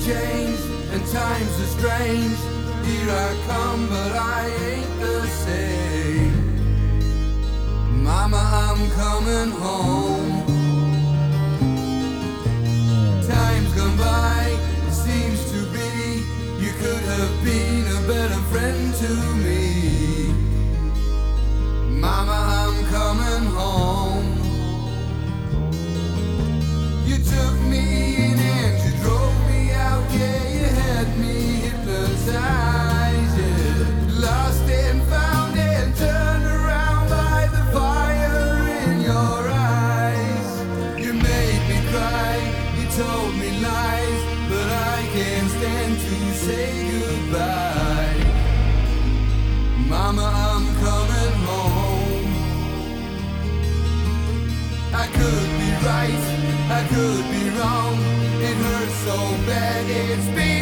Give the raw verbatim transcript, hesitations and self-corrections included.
changed and times are strange. Here I come, but I ain't the same. Mama, I'm coming home. Time's gone by, it seems to be. You could have been a better friend to me. Mama, I'm coming home. You took me in and you drove me out, yeah, you had me hypnotized, yeah. Lost and found and turned around by the fire in your eyes. You made me cry, you told me lies, but I can't stand to say goodbye. Mama, I'm coming home. I could be right, I could be wrong. It hurts so bad, it's been